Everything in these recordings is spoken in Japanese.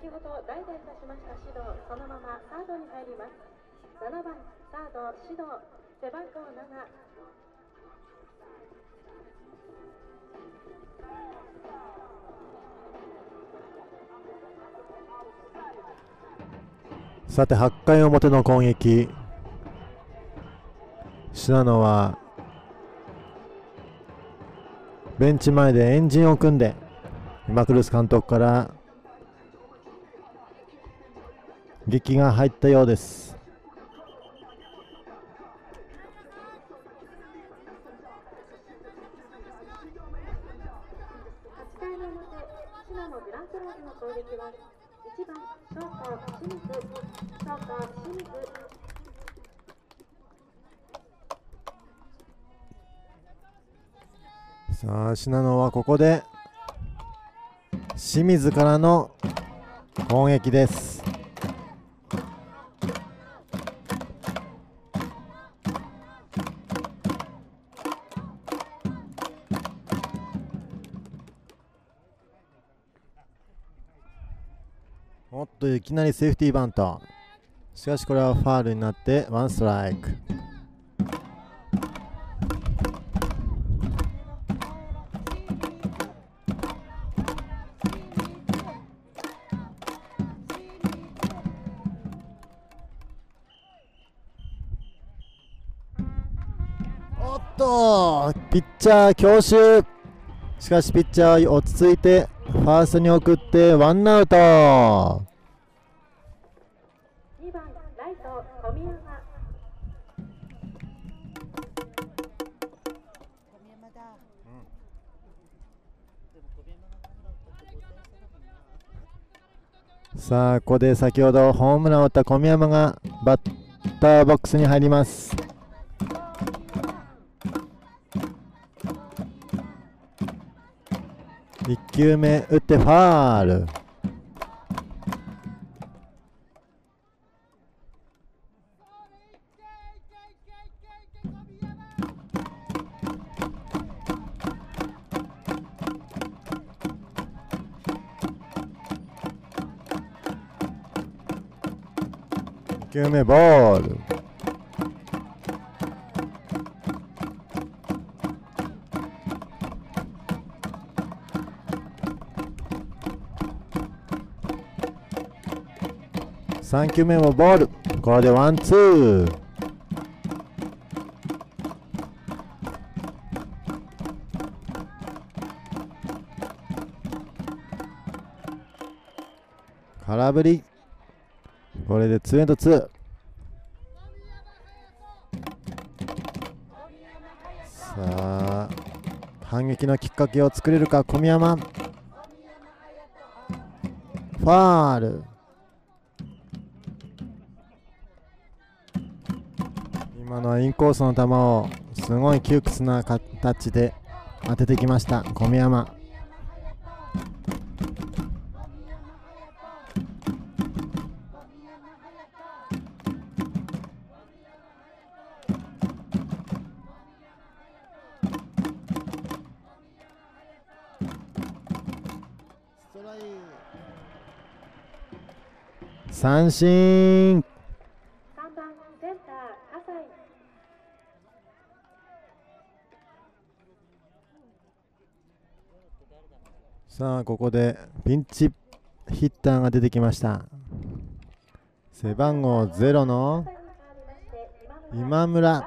先ほど代打いたしました指導、そのままサードに入ります。7番サード指導、背番号7。 さて8回表の攻撃、信濃はベンチ前で円陣を組んで、マクルス監督から劇が入ったようです。 8回の表、信濃グランプローズの攻撃は1番ショート清水、ショート清水。 さあ信濃はここで清水からの攻撃です。おっといきなりセーフティーバント、しかしこれはファールになってワンストライク。おっとピッチャー強襲、しかしピッチャーは落ち着いてファーストに送ってワンアウト。 2番ライト小宮山。 さあここで先ほどホームランを打った小宮山がバッターボックスに入ります。1球目打ってファール。2球目ボール。3球目もボール。これでワンツー。空振り。これでツーエンドツー。さあ反撃のきっかけを作れるか小宮山。ファール。今のはインコースの球をすごい窮屈な形で当ててきました小宮山。三振。 3番センター葛西。 さあここでピンチヒッターが出てきました。背番号0の今村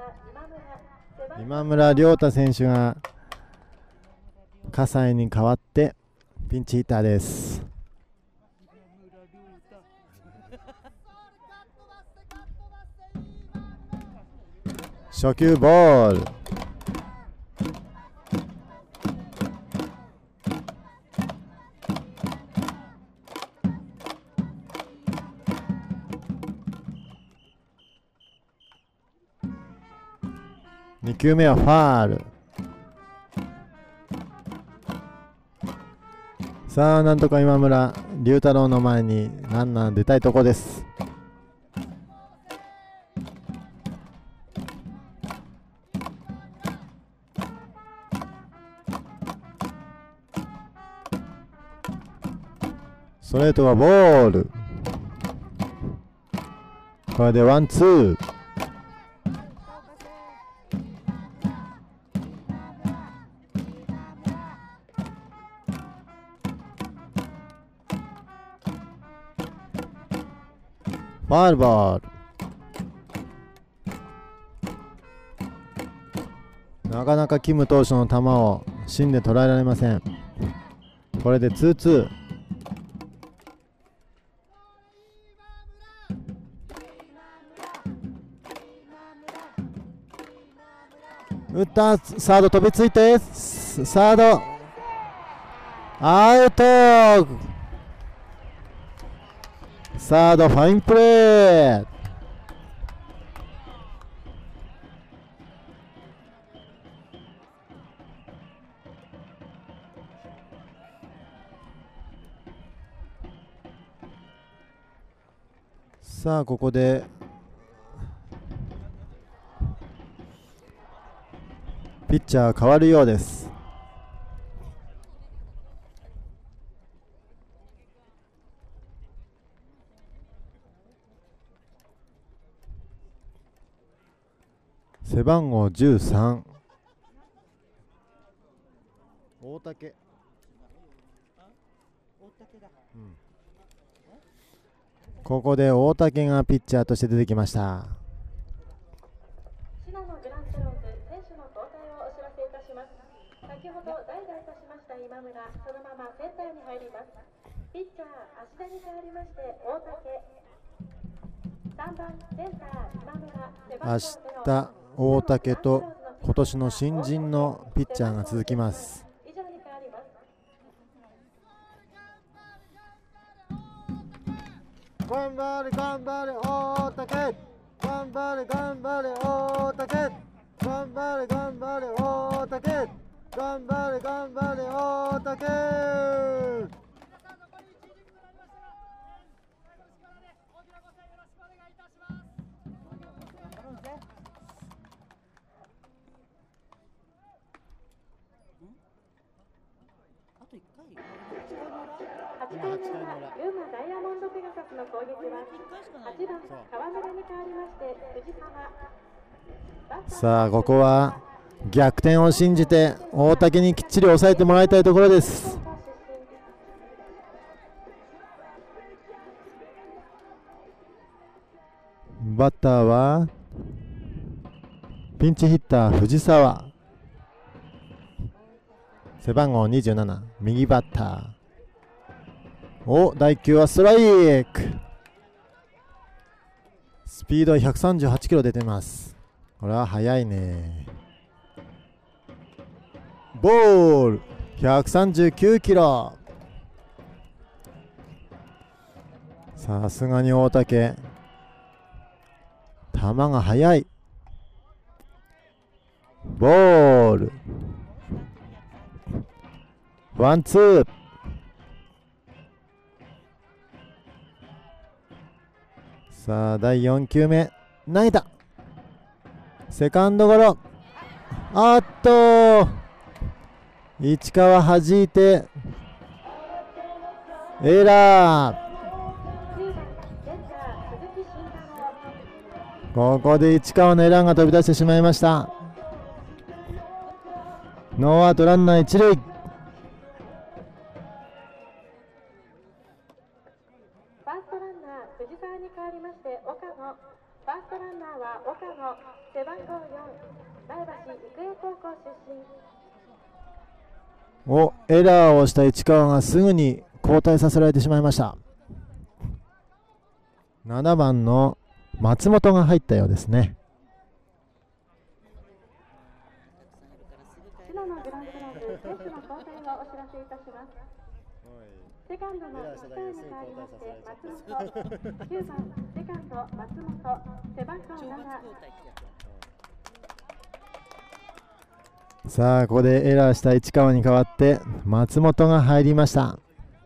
亮太選手が葛西に代わってピンチヒッターです。初球ボール。2球目はファール。さあなんとか今村龍太郎の前にランナー出たいとこです。 トレートがボール。これでワンツー。ファウルボール。なかなかキム投手の球を芯で捉えられません。これでツーツー。打った。サード飛びついて、サードアウト。サードファインプレー。さあここでピッチャー変わるようです。背番号13大竹、ここで大竹がピッチャーとして出てきました。 信濃グランスローズ選手の交代をお知らせいたします。先ほど代打いたしました今村、そのままセンターに入ります。ピッチャー芦田に代わりまして大竹、3番センター今村、 明日大竹と今年の新人のピッチャーが続きます。 以上に変わります。 頑張れ頑張れ大竹、頑張れ頑張れ大竹、頑張れ頑張れ大竹、頑張れ頑張れ大竹。 8回の裏、ユーマダイヤモンドペガサスの攻撃は8番川村に代わりまして藤沢。 さあここは逆転を信じて大竹にきっちり抑えてもらいたいところです。バッターはピンチヒッター藤沢、背番号27右バッター。お、第9はストライク。スピードは138キロ出てます。これは速いね。ボール139キロ。さすがに大竹、球が速い。ボールワンツー。さあ第4球目投げた。セカンドゴロ。あっと市川弾いてエラー。ここで市川のエラーが飛び出してしまいました。ノーアウトランナー一塁。 藤沢に代わりまして岡野、ファーストランナーは岡野、背番号4、前橋育英高校出身。 お、エラーをした市川がすぐに交代させられてしまいました。7番の松本が入ったようですね。 信濃グランスローズ選手の交代をお知らせいたします。セカンドの松川に代わりまして松本、9番セカンド松本、背番号7。 さあここでエラーした市川に代わって松本が入りました。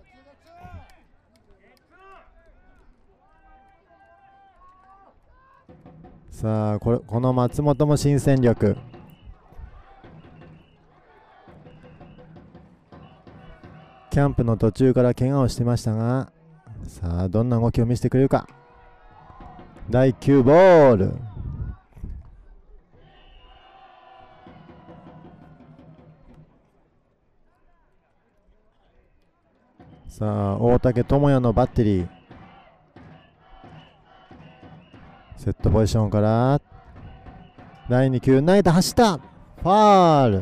さあこの松本も新戦力。キャンプの途中から怪我をしてましたがさあどんな動きを見せてくれるか。第9ボール。さあ大竹智也のバッテリー、セットポジションから第2球投げた、走った、ファール。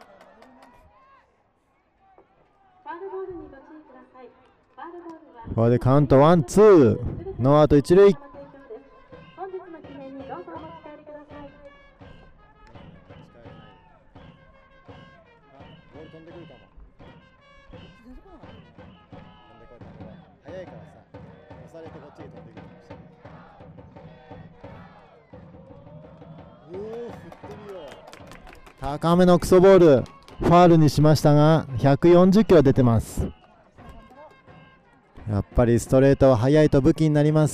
これでカウントワンツー、ノーアウト一塁。高めのクソボール、ファールにしましたが140キロ出てます。やっぱりストレートは速いと武器になります。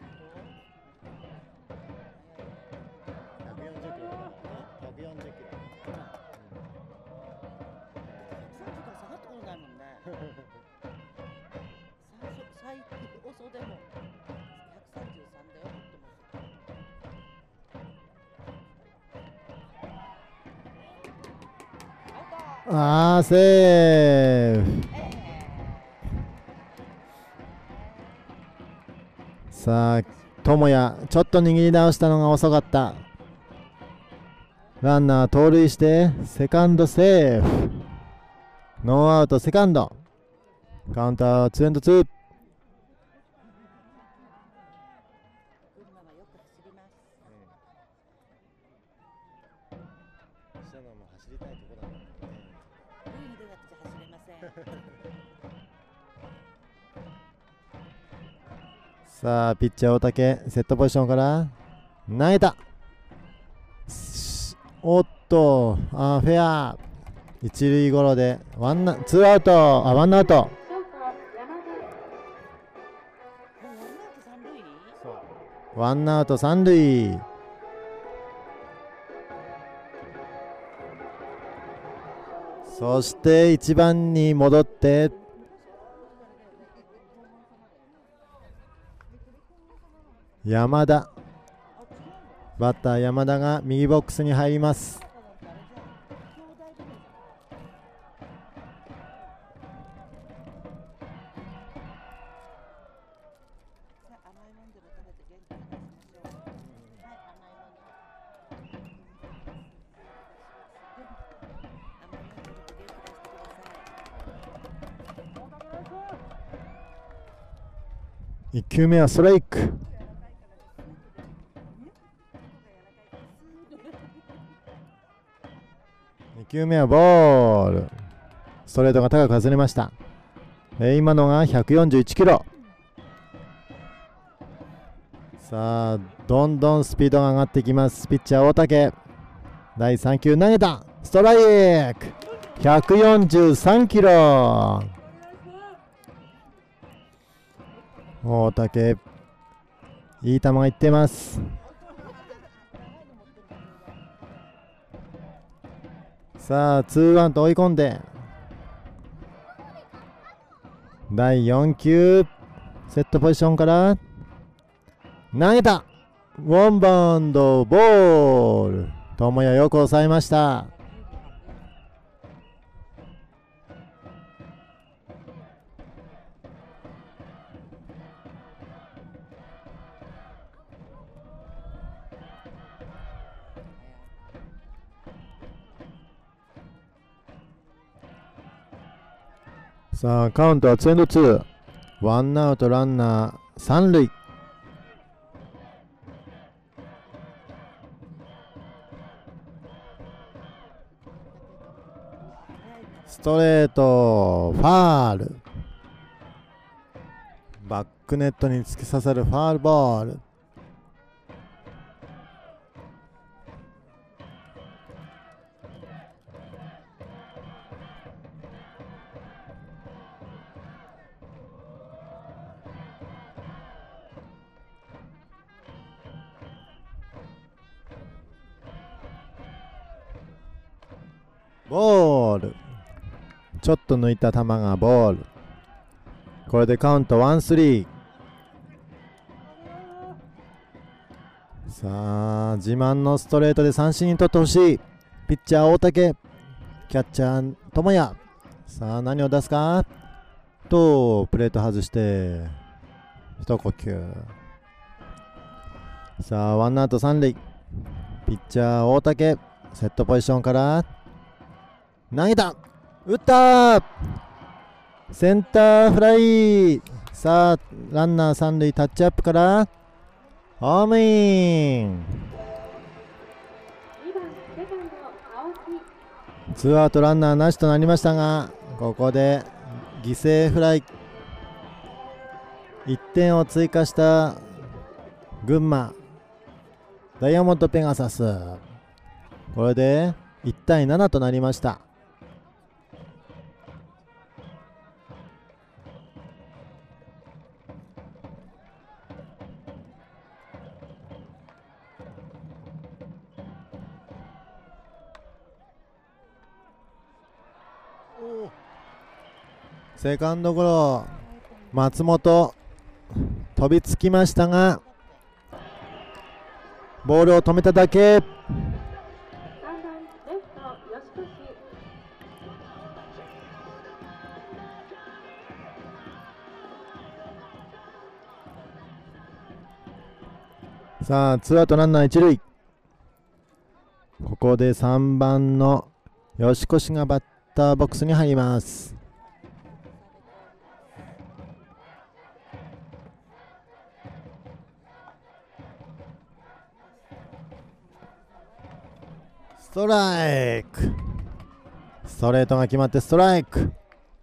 あー、セーフ。さあ智也ちょっと握り直したのが遅かった。ランナー盗塁してセカンドセーフ、ノーアウトセカンド、カウンターツーエンドツー。さあピッチャー大竹、セットポジションから投げた、おっと、フェア、一塁ゴロでツーアウト、ワンアウト。ワンアウト三塁。そして1番に戻って山田、バッター山田が右ボックスに入ります。1球目はストライク。2球目はボール。ストレートが高く外れました。今のが141キロ。さあどんどんスピードが上がってきます。ピッチャー大竹、第3球投げた、ストライク、143キロ。大竹いい球がいってます。さあツーワンと追い込んで第4球セットポジションから投げた、ワンバウンドボール。智也よく抑えました。さあカウントはツーエンドツー、ワンアウトランナー三塁。ストレートファール、バックネットに突き刺さるファールボール。ボール、ちょっと抜いた球がボール。 これでカウントワンスリー。さあ自慢のストレートで三振に取ってほしい。ピッチャー大竹、キャッチャー友也。さあ何を出すかと、プレート外して一呼吸。さあワンアウト三塁。ピッチャー大竹、セットポジションから投げた、打った、センターフライ。さあランナー三塁、タッチアップからホームイン。ツーアウトランナーなしとなりましたが、ここで犠牲フライ。1点を追加した群馬ダイヤモンドペガサス。これで1対7となりました。セカンドゴロ、松本飛びつきましたがボールを止めただけ。さあツーアウトランナー一塁。ここで3番の吉越がバッターボックスに入ります。ストライク。ストレートが決まってストライク。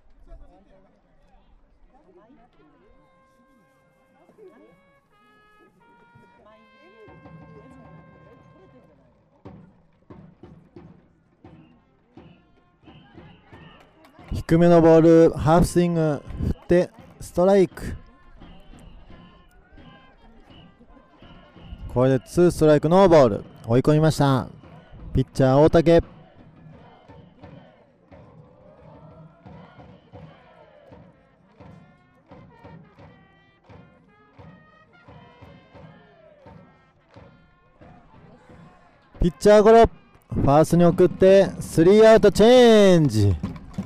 低めのボール、ハーフスイング振ってストライク。これで2ストライクノーボール。追い込みました。ピッチャー大竹。ピッチャーゴロ、ファーストに送ってスリーアウトチェンジ。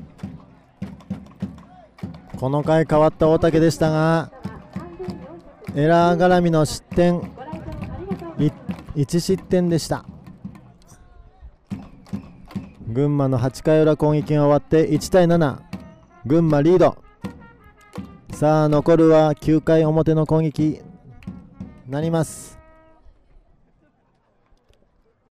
この回変わった大竹でしたがエラー絡みの失点、1失点でした。群馬の8回裏攻撃が終わって1対7、群馬リード。さあ残るは9回表の攻撃なります。